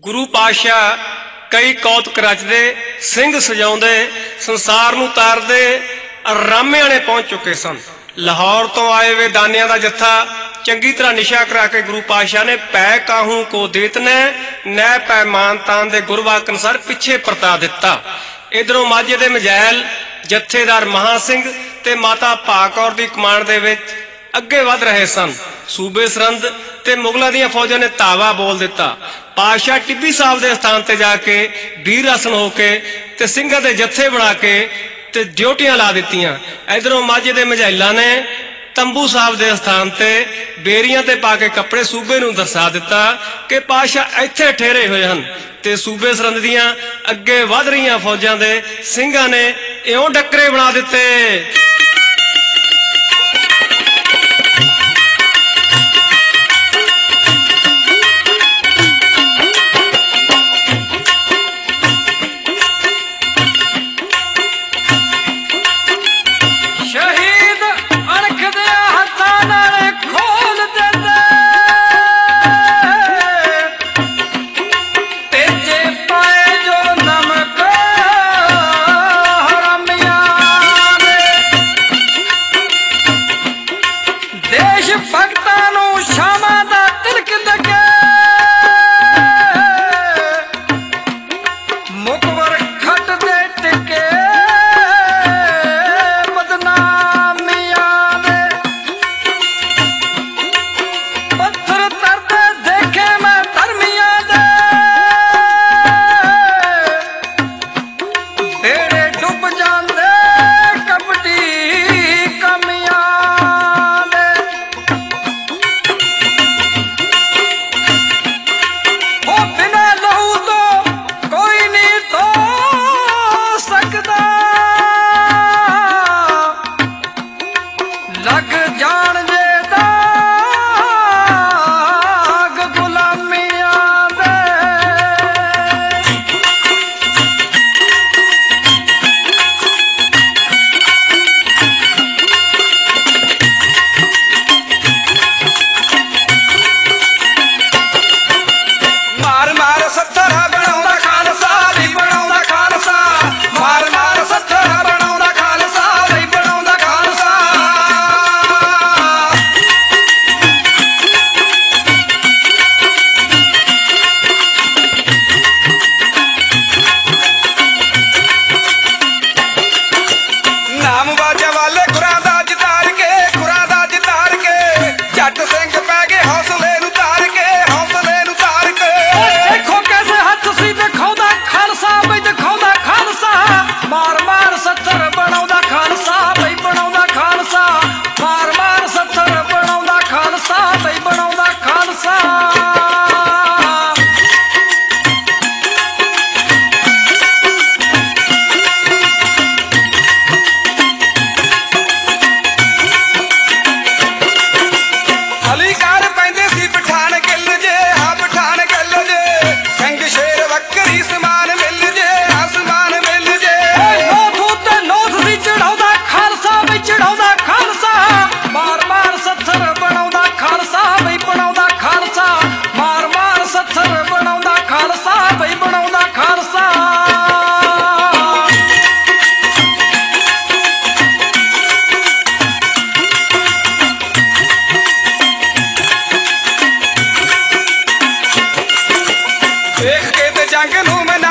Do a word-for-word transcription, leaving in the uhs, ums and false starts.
गुरु पातशाह कई कौतक रचते, सिंह सजाउंदे, संसार नूं तारदे रामियां ने पहुंच चुके सन। लाहौर तो आए वे दानियां दा जत्था चंगी तरह निशा करा के गुरु पातशाह ने पै काहू को देत ने नै पै मान तान दे गुरवाक अनुसार पिछे परता दिता। इधरों माझे दे मजैल जत्थेदार महा सिंह ते माता भाग कौर दी कमांड दे विच अगे वध रहे सन। सूबे सरहंद ते मुगलों दी फौजां ने धावा बोल दिता। पातशाह टिब्बी साहब के स्थान पर जाके वीर आसन होके ते सिंघां दे जत्थे बना के ते ड्यूटियां ला दित्तियां। इधरों माझे दे मझैलां ने तंबू साहब के स्थान ते बेरियां ते पा के कपड़े सूबे नूं दर्शा दिता कि पातशाह इत्थे ठहरे हुए हैं। ते सूबे सरहंद दियां अगे वध रहीआं फौजां दे सिंघां ने इउं डकरे बना दिते। जंग नूं